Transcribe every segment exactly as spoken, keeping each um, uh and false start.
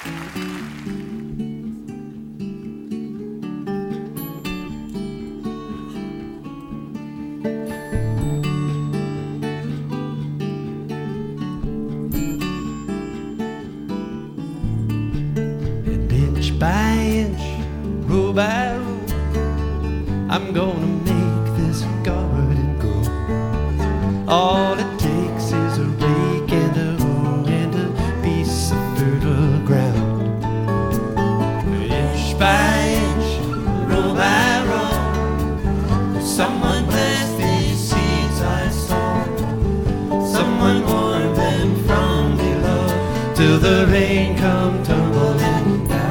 By inch, row by row, I'm gonna make this garden grow. All it takes is a rake and a hoe and a piece of fertile ground. Inch by inch, row by row, someone bless these seeds I sow. Someone warn them from below till the rain come tumbling down.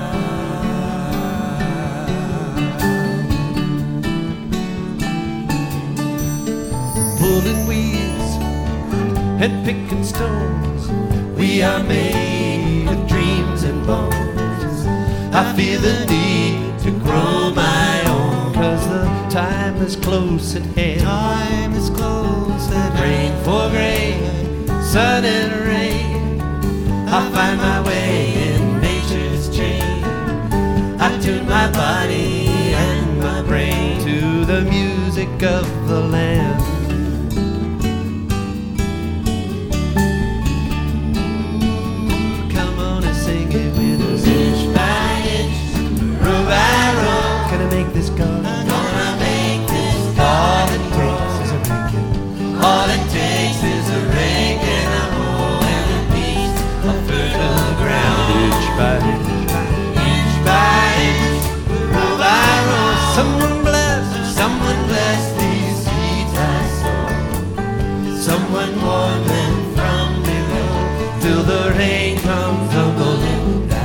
Pulling weeds and picking stones, we are made of dreams and bones. I feel the need to grow my own, 'cause the time is close at hand. Time is close at hand. Rain for grain, sun and rain, I find my way in nature's chain. I tune my body and my brain to the music of the land. All it takes is a rake and a hoe and a piece of fertile ground. Inch by inch, inch by inch, row by row, someone bless, someone bless these seeds I sow. Someone warn them from below till the rain comes tumbling down.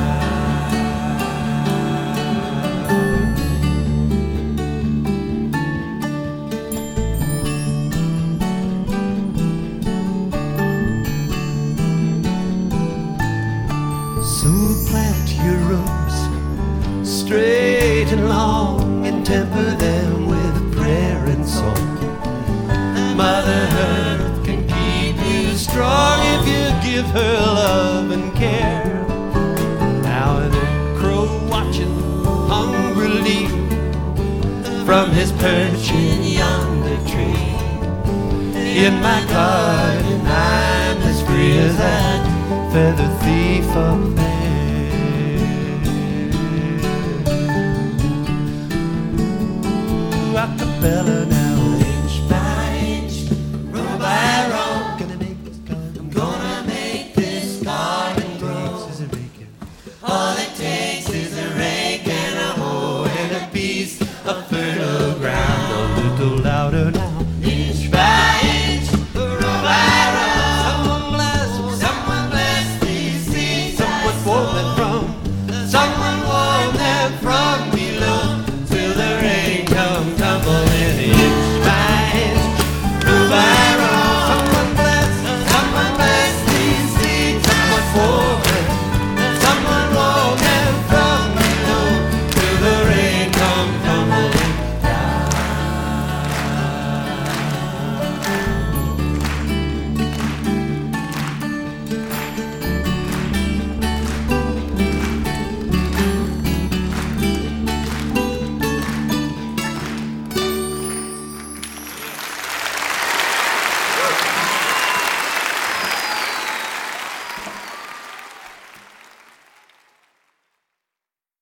So plant your roots straight and long and temper them with prayer and song. Mother Earth can keep you strong if you give her love and care. Now the crow watching hungrily from his perch in yonder tree. In my garden I'm as free as that feather thief up there.